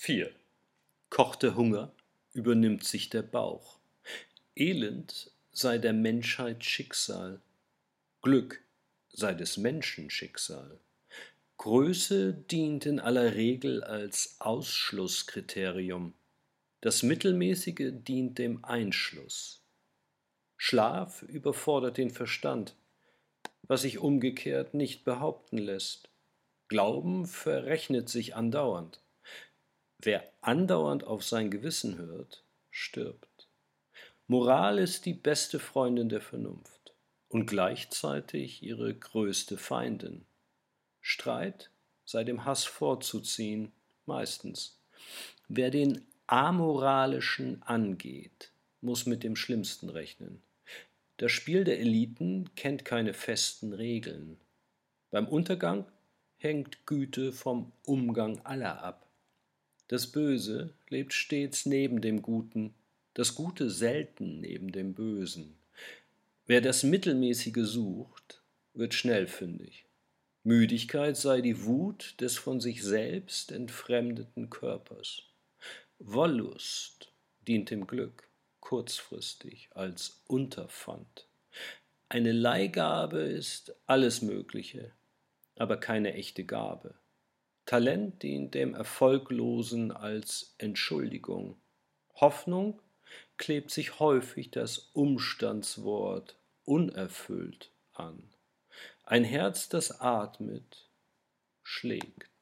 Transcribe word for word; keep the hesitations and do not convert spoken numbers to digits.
vier. Kocht der Hunger, übernimmt sich der Bauch. Elend sei der Menschheit Schicksal, Glück sei des Menschen Schicksal. Größe dient in aller Regel als Ausschlusskriterium, das Mittelmäßige dient dem Einschluss. Schlaf überfordert den Verstand, was sich umgekehrt nicht behaupten lässt. Glauben verrechnet sich andauernd. Wer andauernd auf sein Gewissen hört, stirbt. Moral ist die beste Freundin der Vernunft und gleichzeitig ihre größte Feindin. Streit sei dem Hass vorzuziehen, meistens. Wer den Amoralischen angeht, muss mit dem Schlimmsten rechnen. Das Spiel der Eliten kennt keine festen Regeln. Beim Untergang hängt Güte vom Umgang aller ab. Das Böse lebt stets neben dem Guten, das Gute selten neben dem Bösen. Wer das Mittelmäßige sucht, wird schnell fündig. Müdigkeit sei die Wut des von sich selbst entfremdeten Körpers. Wollust dient dem Glück kurzfristig als Unterpfand. Eine Leihgabe ist alles Mögliche, aber keine echte Gabe. Talent dient dem Erfolglosen als Entschuldigung. Hoffnung klebt sich häufig das Umstandswort unerfüllt an. Ein Herz, das atmet, schlägt.